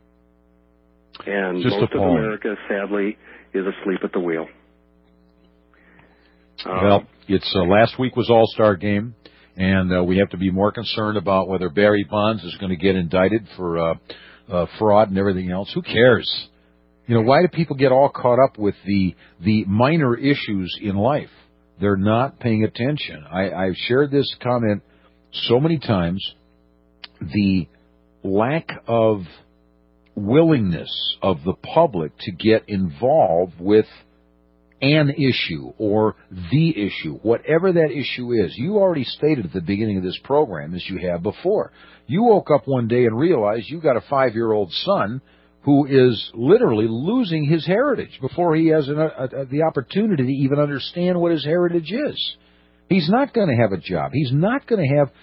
And most of America, sadly, is asleep at the wheel. Well, it's last week was All-Star Game, And we have to be more concerned about whether Barry Bonds is going to get indicted for fraud and everything else. Who cares? You know, why do people get all caught up with the minor issues in life? They're not paying attention. I've shared this comment so many times. The lack of willingness of the public to get involved with an issue or the issue, whatever that issue is. You already stated at the beginning of this program, as you have before. You woke up one day and realized you got a 5-year-old son who is literally losing his heritage before he has the opportunity to even understand what his heritage is. He's not going to have a job. He's not going to have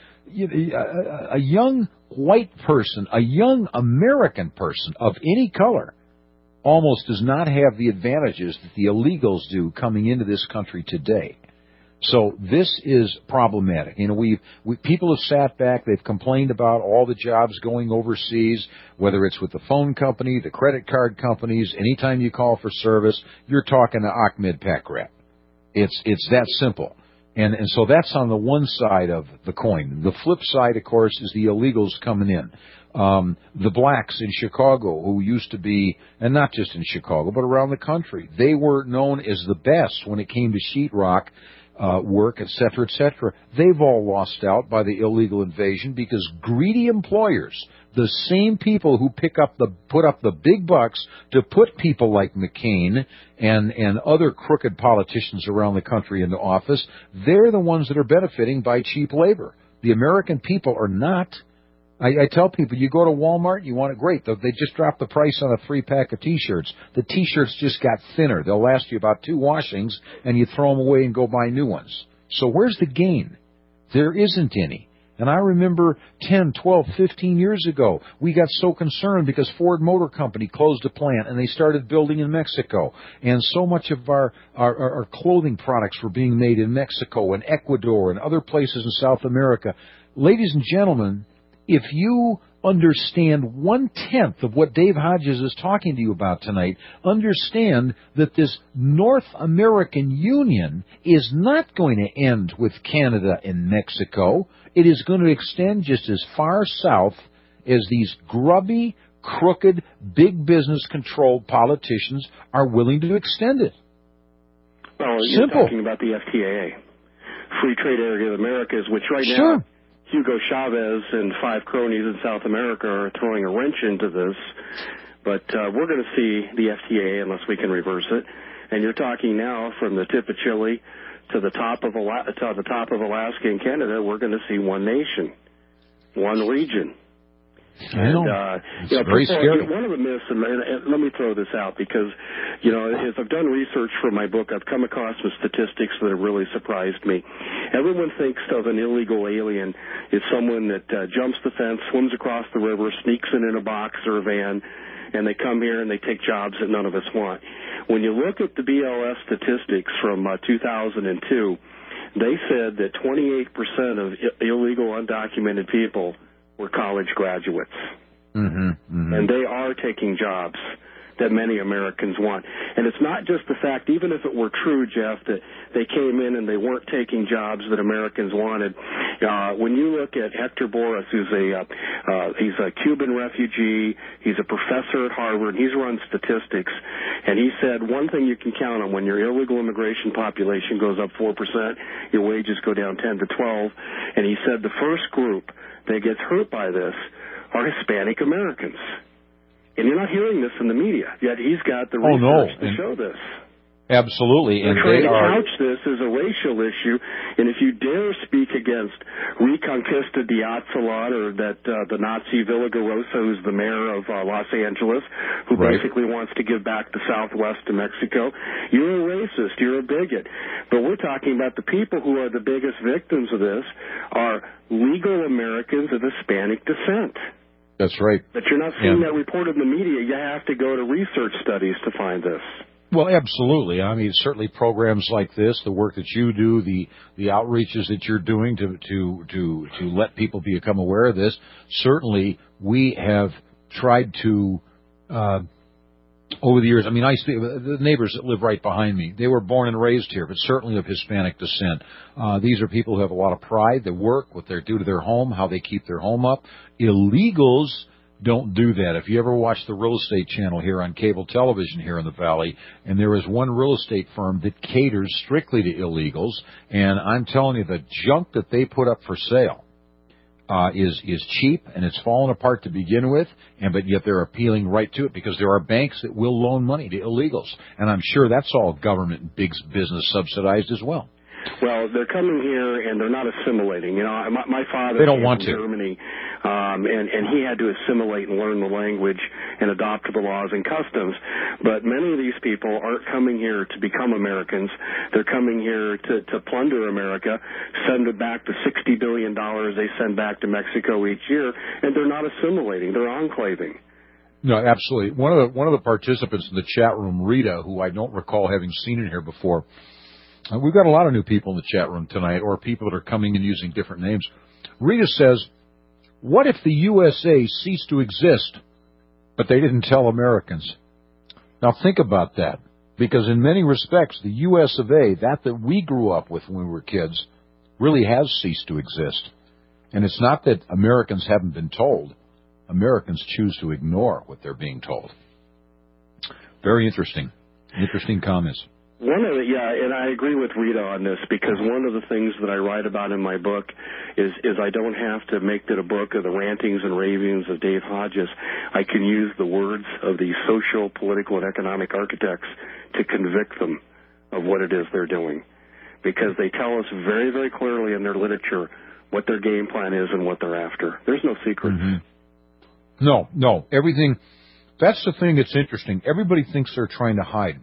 a young white person, a young American person of any color, almost does not have the advantages that the illegals do coming into this country today. So this is problematic. You know, people have sat back, they've complained about all the jobs going overseas, whether it's with the phone company, the credit card companies. Anytime you call for service, you're talking to Ahmed Pakrat. It's that simple. And so that's on the one side of the coin. The flip side, of course, is the illegals coming in. The blacks in Chicago, who used to be, and not just in Chicago, but around the country, they were known as the best when it came to sheetrock work, et cetera, et cetera. They've all lost out by the illegal invasion because greedy employers, the same people who put up the big bucks to put people like McCain and other crooked politicians around the country into office, they're the ones that are benefiting by cheap labor. The American people are not. I tell people, you go to Walmart, you want it great. They just dropped the price on a 3-pack of T-shirts. The T-shirts just got thinner. They'll last you about 2 washings, and you throw them away and go buy new ones. So where's the gain? There isn't any. And I remember 10, 12, 15 years ago, we got so concerned because Ford Motor Company closed a plant, and they started building in Mexico. And so much of our clothing products were being made in Mexico and Ecuador and other places in South America. Ladies and gentlemen, if you understand 1/10 of what Dave Hodges is talking to you about tonight, understand that this North American Union is not going to end with Canada and Mexico. It is going to extend just as far south as these grubby, crooked, big business-controlled politicians are willing to extend it. Well, you're Simple. talking about the FTAA, Free Trade Area of the Americas, which right Sure. now Hugo Chavez and 5 cronies in South America are throwing a wrench into this. But we're going to see the FTAA unless we can reverse it. And you're talking now from the tip of Chile to the top of Alaska and Canada, we're going to see one nation, one region. I know. It's very scary. One of the myths, and let me throw this out because, you know, as I've done research for my book, I've come across some statistics that have really surprised me. Everyone thinks of an illegal alien as someone that jumps the fence, swims across the river, sneaks in a box or a van, and they come here and they take jobs that none of us want. When you look at the BLS statistics from 2002, they said that 28% of illegal undocumented people were college graduates. And they are taking jobs that many Americans want. And it's not just the fact, even if it were true, Jeff, that they came in and they weren't taking jobs that Americans wanted. When you look at Hector Boras, he's a Cuban refugee, he's a professor at Harvard, he's run statistics, and he said one thing you can count on when your illegal immigration population goes up 4%, your wages go down 10 to 12, and he said the first group that gets hurt by this are Hispanic Americans. And you're not hearing this in the media, yet he's got the research to show this. Absolutely. They're trying to couch this as a racial issue, and if you dare speak against Reconquista de Aztlan or that the Nazi Villaraigosa, who's the mayor of Los Angeles, who basically wants to give back the Southwest to Mexico, you're a racist, you're a bigot. But we're talking about the people who are the biggest victims of this are legal Americans of Hispanic descent. That's right. But you're not seeing that reported in the media. You have to go to research studies to find this. Well, absolutely. I mean, certainly programs like this, the work that you do, the outreaches that you're doing to let people become aware of this. Certainly, we have tried to over the years, I mean, the neighbors that live right behind me, they were born and raised here, but certainly of Hispanic descent. These are people who have a lot of pride. They work, what they do to their home, how they keep their home up. Illegals don't do that. If you ever watch the real estate channel here on cable television here in the Valley, and there is one real estate firm that caters strictly to illegals, and I'm telling you, the junk that they put up for sale is cheap, and it's fallen apart to begin with, but yet they're appealing right to it because there are banks that will loan money to illegals, and I'm sure that's all government and big business subsidized as well. Well, they're coming here and they're not assimilating. You know, my father they don't came want from to. Germany, and he had to assimilate and learn the language and adopt to the laws and customs. But many of these people aren't coming here to become Americans. They're coming here to plunder America, send it back the $60 billion they send back to Mexico each year, and they're not assimilating. They're enclaving. No, absolutely. One of the participants in the chat room, Rita, who I don't recall having seen in here before. We've got a lot of new people in the chat room tonight, or people that are coming and using different names. Rita says, what if the USA ceased to exist, but they didn't tell Americans? Now think about that, because in many respects, the US of A, that we grew up with when we were kids, really has ceased to exist. And it's not that Americans haven't been told. Americans choose to ignore what they're being told. Very interesting. Interesting comments. And I agree with Rita on this, because one of the things that I write about in my book is I don't have to make it a book of the rantings and ravings of Dave Hodges. I can use the words of these social, political, and economic architects to convict them of what it is they're doing, because they tell us very, very clearly in their literature what their game plan is and what they're after. There's no secrets. Mm-hmm. No. Everything. That's the thing that's interesting. Everybody thinks they're trying to hide.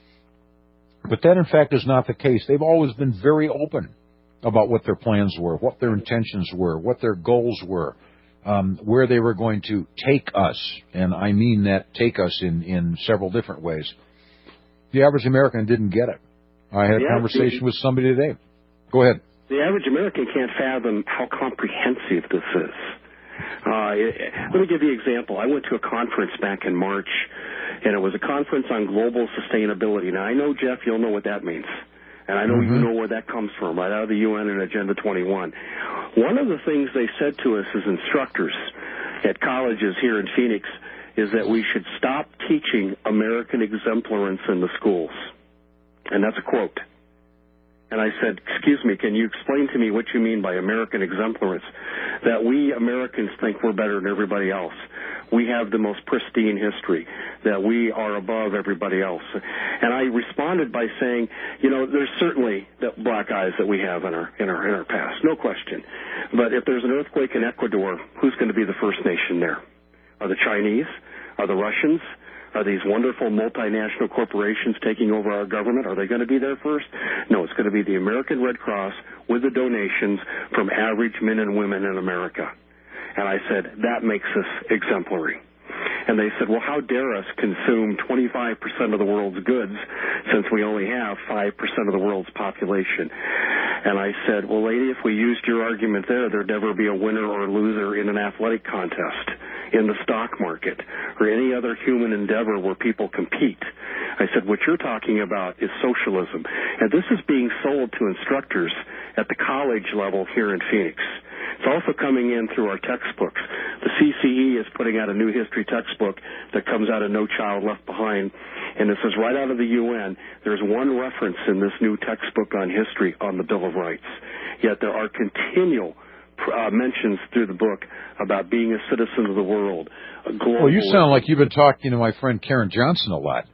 But that, in fact, is not the case. They've always been very open about what their plans were, what their intentions were, what their goals were, where they were going to take us. And I mean that take us in several different ways. The average American didn't get it. I had a conversation with somebody today. Go ahead. The average American can't fathom how comprehensive this is. Let me give you an example. I went to a conference back in March, and it was a conference on global sustainability. Now, I know, Jeff, you'll know what that means. And I know you know where that comes from, right out of the UN and Agenda 21. One of the things they said to us as instructors at colleges here in Phoenix is that we should stop teaching American exemplarance in the schools. And that's a quote. And I said, excuse me, can you explain to me what you mean by American exemplarance? That we Americans think we're better than everybody else. We have the most pristine history, that we are above everybody else. And I responded by saying, you know, there's certainly the black eyes that we have in our past, no question. But if there's an earthquake in Ecuador, who's going to be the first nation there? Are the Chinese? Are the Russians? Are these wonderful multinational corporations taking over our government? Are they going to be there first? No, it's going to be the American Red Cross with the donations from average men and women in America. And I said, that makes us exemplary. And they said, well, how dare us consume 25% of the world's goods since we only have 5% of the world's population? And I said, well, lady, if we used your argument there'd never be a winner or loser in an athletic contest, in the stock market, or any other human endeavor where people compete. I said, what you're talking about is socialism. And this is being sold to instructors at the college level here in Phoenix. It's also coming in through our textbooks. The CCE is putting out a new history textbook that comes out of No Child Left Behind, and this is right out of the UN. There's one reference in this new textbook on history on the Bill of Rights. Yet there are continual mentions through the book about being a citizen of the world. Well, you sound like you've been talking to my friend Karen Johnson a lot.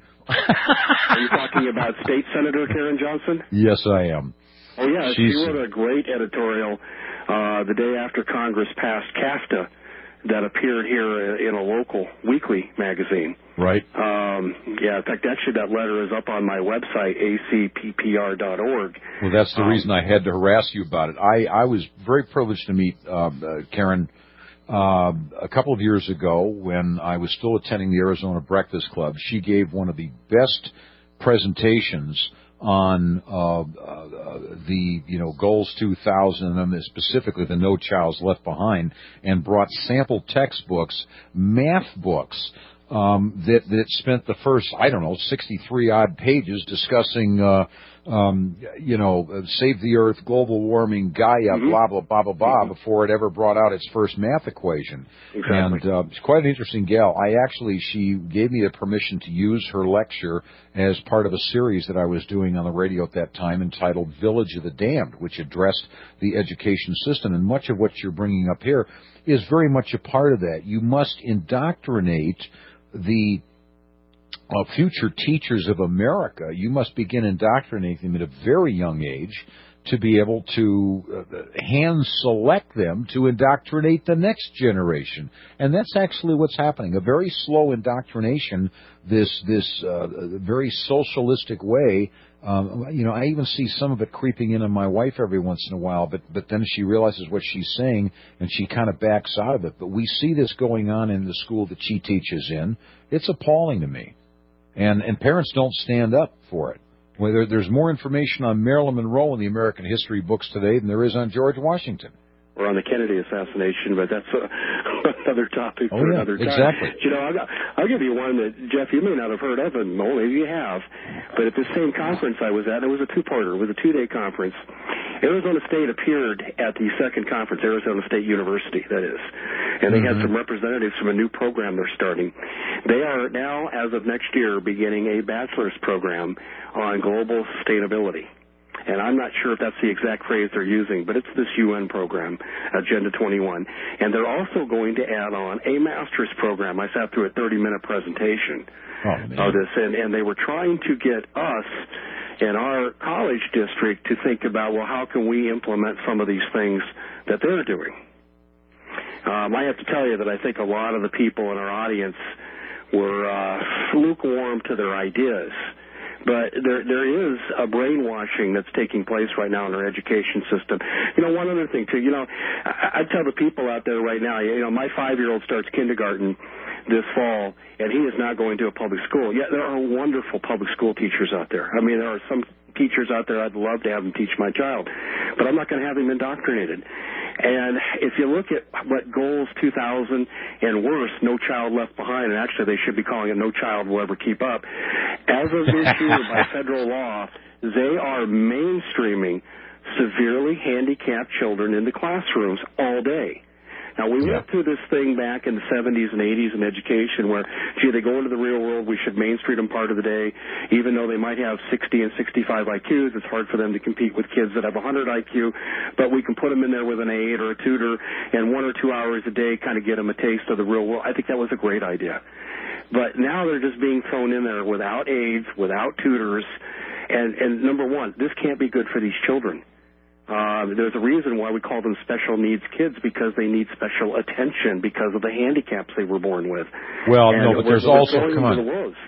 Are you talking about State Senator Karen Johnson? Yes, I am. Oh, yeah. She wrote a great editorial the day after Congress passed CAFTA that appeared here in a local weekly magazine. Right. In fact, actually, that letter is up on my website, acppr.org. Well, that's the reason I had to harass you about it. I was very privileged to meet Karen a couple of years ago when I was still attending the Arizona Breakfast Club. She gave one of the best presentations on the Goals 2000, and specifically the No Child's Left Behind, and brought sample textbooks, math books, that spent the first, 63 odd pages discussing, save the earth, global warming, Gaia, blah, blah, blah, blah, blah, before it ever brought out its first math equation. Exactly. And it's quite an interesting gal. She gave me the permission to use her lecture as part of a series that I was doing on the radio at that time entitled Village of the Damned, which addressed the education system. And much of what you're bringing up here is very much a part of that. You must indoctrinate the future teachers of America. You must begin indoctrinating them at a very young age to be able to hand select them to indoctrinate the next generation. And that's actually what's happening. A very slow indoctrination, this very socialistic way. I even see some of it creeping in on my wife every once in a while, but then she realizes what she's saying and she kind of backs out of it. But we see this going on in the school that she teaches in. It's appalling to me. And parents don't stand up for it. There's more information on Marilyn Monroe in the American history books today than there is on George Washington. Or on the Kennedy assassination, but that's another topic for another time. Exactly. I'll give you one that, Jeff, you may not have heard of, and maybe you have. But at the same conference I was at, it was a two-parter. It was a 2-day conference. Arizona State appeared at the second conference, Arizona State University, that is. And they had some representatives from a new program they're starting. They are now, as of next year, beginning a bachelor's program on global sustainability. And I'm not sure if that's the exact phrase they're using, but it's this UN program, Agenda 21. And they're also going to add on a master's program. I sat through a 30-minute presentation of this, and they were trying to get us in our college district to think about, well, how can we implement some of these things that they're doing? I have to tell you that I think a lot of the people in our audience were lukewarm to their ideas. But there is a brainwashing that's taking place right now in our education system. One other thing, too, I tell the people out there right now, my 5-year-old starts kindergarten this fall, and he is not going to a public school. Yet there are wonderful public school teachers out there. I mean, there are some teachers out there I'd love to have them teach my child, but I'm not going to have him indoctrinated. And if you look at what Goals 2000 and worse, No Child Left Behind, and actually they should be calling it No Child Will Ever Keep Up, as of this year by federal law, they are mainstreaming severely handicapped children into classrooms all day. Now, we went through this thing back in the 70s and 80s in education where, they go into the real world, we should mainstream them part of the day. Even though they might have 60 and 65 IQs, it's hard for them to compete with kids that have 100 IQ, but we can put them in there with an aide or a tutor and 1 or 2 hours a day kind of get them a taste of the real world. I think that was a great idea. But now they're just being thrown in there without aides, without tutors, and number one, this can't be good for these children. There's a reason why we call them special needs kids, because they need special attention because of the handicaps they were born with. Well, no, but there's also, come on.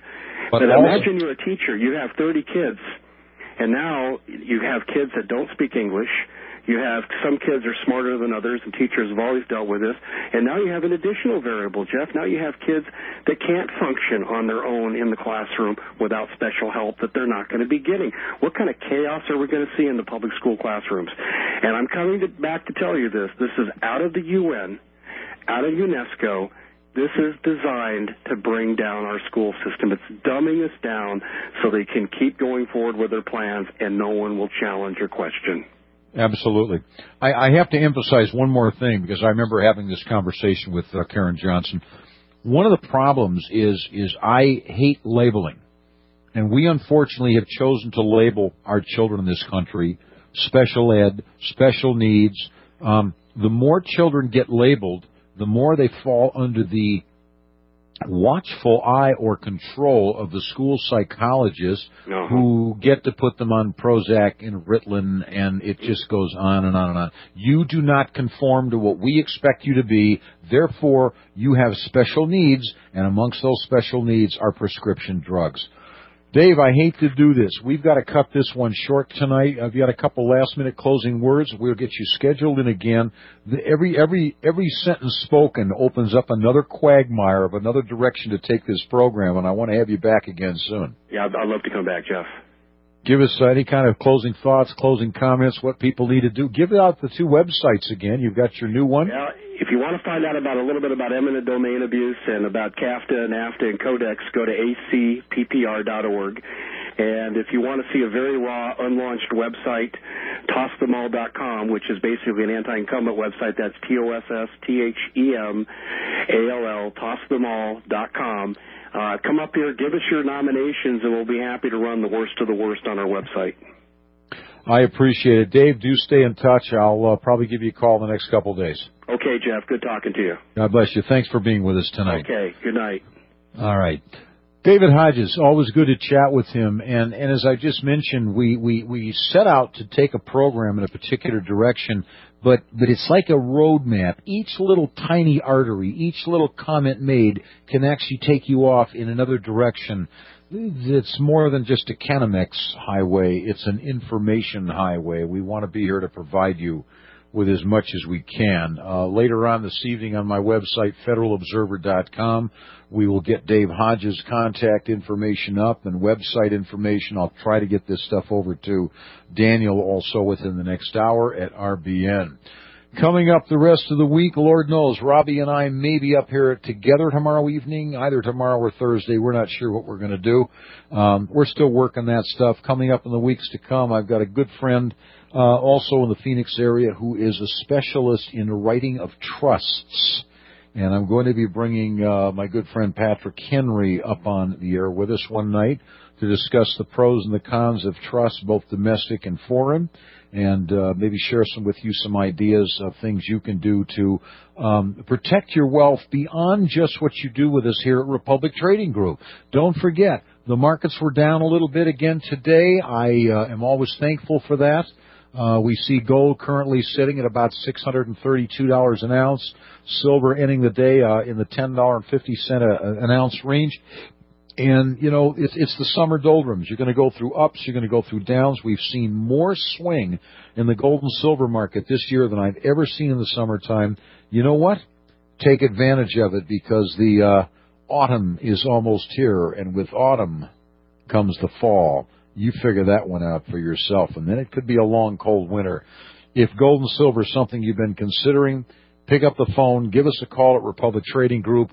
But imagine you're a teacher, you have 30 kids, and now you have kids that don't speak English. You have some kids are smarter than others, and teachers have always dealt with this. And now you have an additional variable, Jeff. Now you have kids that can't function on their own in the classroom without special help that they're not going to be getting. What kind of chaos are we going to see in the public school classrooms? And I'm coming back to tell you this. This is out of the UN, out of UNESCO. This is designed to bring down our school system. It's dumbing us down so they can keep going forward with their plans, and no one will challenge or question. Absolutely. I have to emphasize one more thing, because I remember having this conversation with Karen Johnson. One of the problems is I hate labeling. And we unfortunately have chosen to label our children in this country special ed, special needs. The more children get labeled, the more they fall under the watchful eye or control of the school psychologists who get to put them on Prozac and Ritalin, and it just goes on and on and on. You do not conform to what we expect you to be, therefore you have special needs, and amongst those special needs are prescription drugs. Dave, I hate to do this. We've got to cut this one short tonight. I've got a couple last-minute closing words. We'll get you scheduled in again. Every sentence spoken opens up another quagmire of another direction to take this program, and I want to have you back again soon. Yeah, I'd love to come back, Jeff. Give us any kind of closing thoughts, closing comments, what people need to do. Give out the 2 websites again. You've got your new one. Yeah, If you want to find out about a little bit about eminent domain abuse and about CAFTA, NAFTA, and Codex, go to acppr.org. And if you want to see a very raw, unlaunched website, tossthemall.com, which is basically an anti-incumbent website, that's TOSSTHEMALL, tossthemall.com. Come up here, give us your nominations, and we'll be happy to run the worst of the worst on our website. I appreciate it. Dave, do stay in touch. I'll probably give you a call in the next couple of days. Okay, Jeff. Good talking to you. God bless you. Thanks for being with us tonight. Okay. Good night. All right. David Hodges, always good to chat with him. And as I just mentioned, we set out to take a program in a particular direction, but it's like a roadmap. Each little tiny artery, each little comment made can actually take you off in another direction. It's more than just a Canamex highway. It's an information highway. We want to be here to provide you with as much as we can. Later on this evening on my website, federalobserver.com, we will get Dave Hodges' contact information up and website information. I'll try to get this stuff over to Daniel also within the next hour at RBN. Coming up the rest of the week, Lord knows, Robbie and I may be up here together tomorrow evening, either tomorrow or Thursday. We're not sure what we're going to do. We're still working that stuff. Coming up in the weeks to come, I've got a good friend also in the Phoenix area who is a specialist in writing of trusts. And I'm going to be bringing my good friend Patrick Henry up on the air with us one night to discuss the pros and the cons of trusts, both domestic and foreign, and maybe share with you some ideas of things you can do to protect your wealth beyond just what you do with us here at Republic Trading Group. Don't forget, the markets were down a little bit again today. I am always thankful for that. We see gold currently sitting at about $632 an ounce. Silver ending the day in the $10.50 an ounce range. And, you know, it's the summer doldrums. You're going to go through ups. You're going to go through downs. We've seen more swing in the gold and silver market this year than I've ever seen in the summertime. You know what? Take advantage of it because the autumn is almost here. And with autumn comes the fall. You figure that one out for yourself. And then it could be a long, cold winter. If gold and silver is something you've been considering, pick up the phone. Give us a call at Republic Trading Group.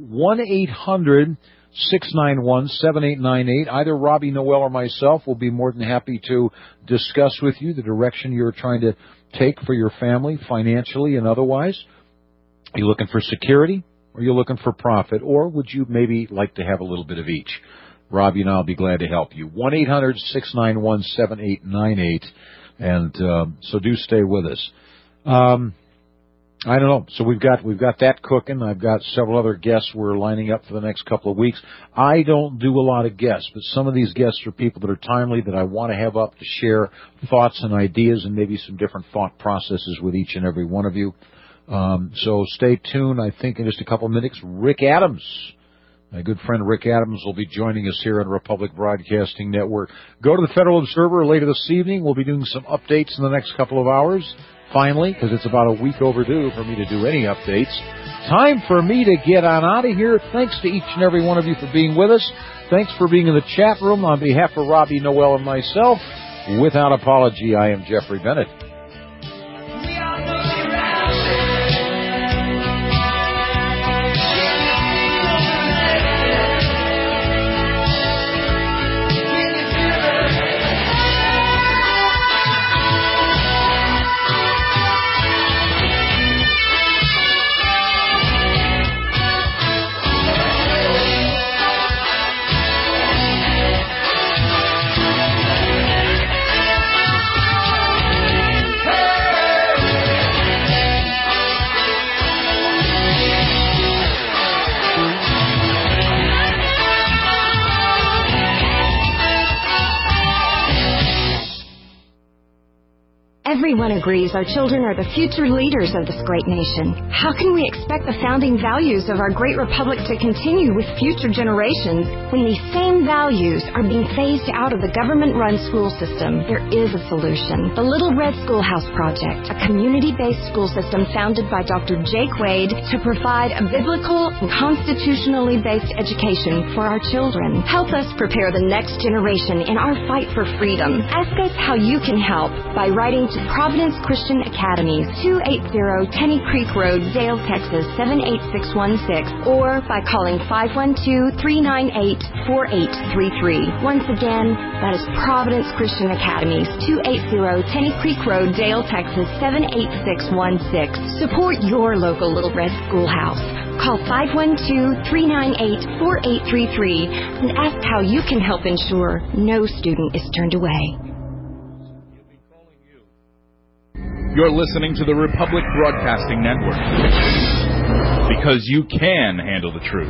1-800-691-7898. Either Robbie Noel or myself will be more than happy to discuss with you the direction you're trying to take for your family financially and otherwise. Are you looking for security? Or are you looking for profit? Or would you maybe like to have a little bit of each? Robbie and I will be glad to help you. 1-800-691-7898. And so do stay with us. I don't know. So we've got that cooking. I've got several other guests we're lining up for the next couple of weeks. I don't do a lot of guests, but some of these guests are people that are timely that I want to have up to share thoughts and ideas and maybe some different thought processes with each and every one of you. So stay tuned. I think in just a couple of minutes, Rick Adams. My good friend Rick Adams will be joining us here on Republic Broadcasting Network. Go to the Federal Observer later this evening. We'll be doing some updates in the next couple of hours. Finally, because it's about a week overdue for me to do any updates. Time for me to get on out of here. Thanks to each and every one of you for being with us. Thanks for being in the chat room. On behalf of Robbie Noel and myself, without apology, I am Jeffrey Bennett. Everyone agrees our children are the future leaders of this great nation. How can we expect the founding values of our great republic to continue with future generations when these same values are being phased out of the government-run school system? There is a solution. The Little Red Schoolhouse Project, a community-based school system founded by Dr. Jake Wade to provide a biblical and constitutionally based education for our children. Help us prepare the next generation in our fight for freedom. Ask us how you can help by writing to Providence Christian Academies, 280 Tenny Creek Road, Dale, Texas, 78616, or by calling 512-398-4833. Once again, that is Providence Christian Academies, 280 Tenny Creek Road, Dale, Texas, 78616. Support your local Little Red Schoolhouse. Call 512-398-4833 and ask how you can help ensure no student is turned away. You're listening to the Republic Broadcasting Network. Because you can handle the truth.